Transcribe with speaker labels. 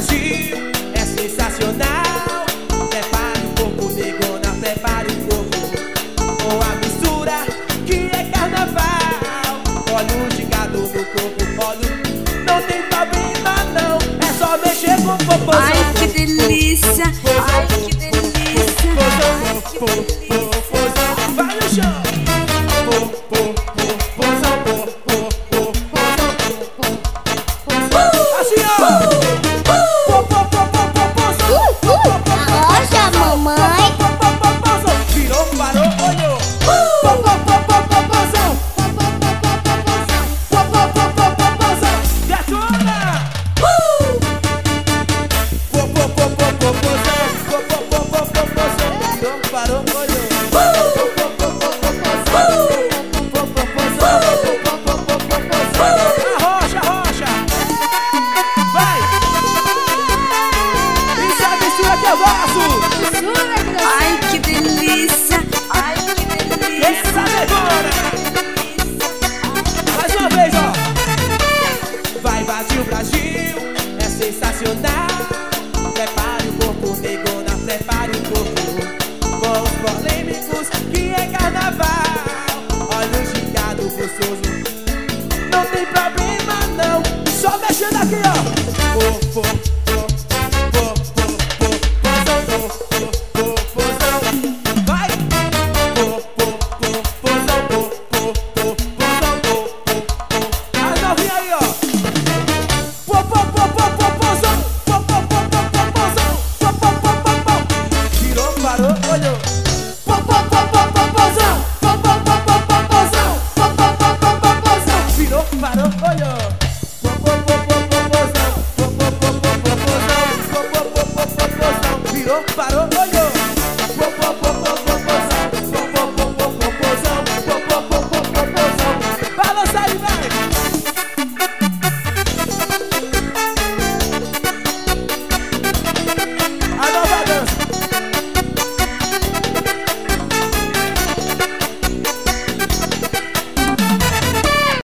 Speaker 1: Brasil é sensacional. Prepare o corpo, negona, prepare o corpo com a mistura que é carnaval. Olha o gingado no corpo, olha, não tem problema não, é só mexer com o popô.
Speaker 2: Ai, que delícia, ai, que delícia, ai, que delícia.
Speaker 1: Vai no chão. Assim ó.
Speaker 3: Arrocha, mamãe.
Speaker 1: Virou, parou, olhou. Detona. Virou, parou, olhou. Arrocha, arrocha. Vai. Isso é a mistura que eu gosto.
Speaker 2: Ai, que delícia, ai, que delícia.
Speaker 1: Essa demora. Mais uma vez, ó. Vai, bate o Brasil, é sensacional. Prepare o corpo, negona, prepare o corpo com os polêmicos que é carnaval. Olha o gingado gostoso, não tem problema não, só mexendo aqui, ó.